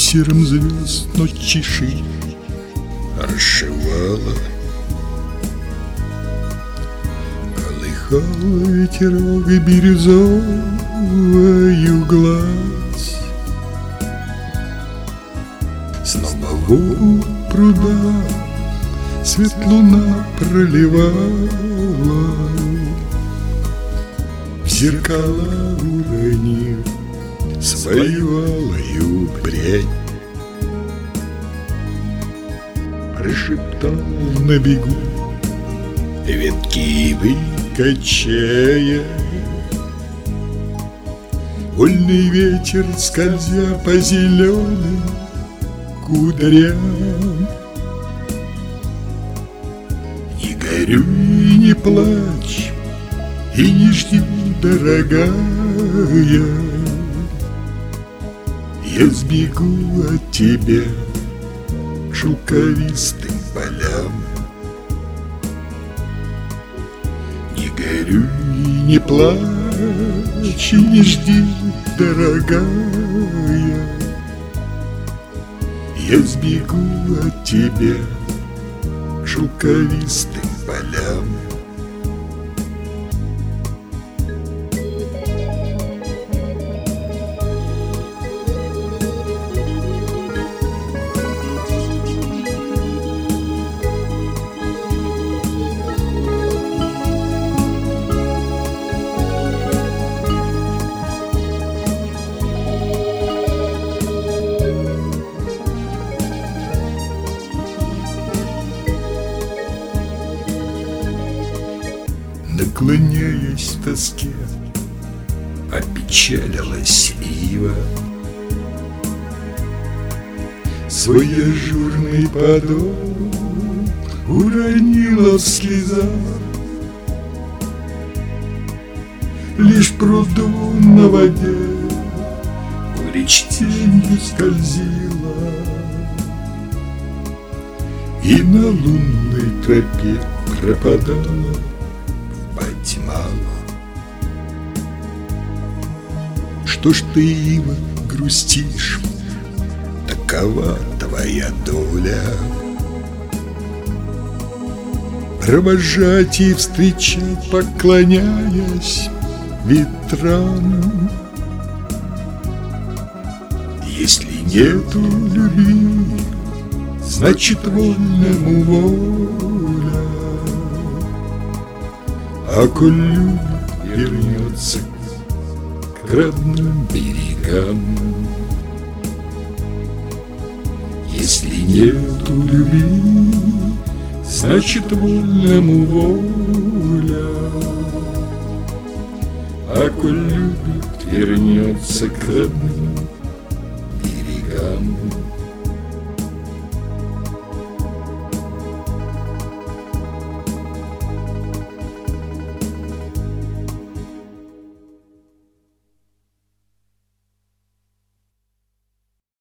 бисером звезд ночи ширь расшивала. Колыхал ветерок и бирюзовую гладь. Снова в пруда свет луна проливала, в зеркала уронив свою алую прядь. Прошептал на бегу ветки выкачая, вольный ветер, скользя по зеленым кудрям. Не горюй и не плачь, и не жди, дорогая, я сбегу от тебя к шелковистым полям. Не горюй и не плачь, и не жди, дорогая, я сбегу от тебя к шелковистым полям. Наклоняясь в тоске, опечалилась ива. Свой ажурный подол уронила в слезах. Лишь пруду на воде речь тенью скользила, и на лунной тропе пропадала тьма. Что ж ты, ива, грустишь? Такова твоя доля. Провожать и встречать, поклоняясь ветрам. Если нету любви, значит вольному воля. А коль любовь вернется к родным берегам. Если нету любви, значит вольному воля. А коль любит, вернется к родным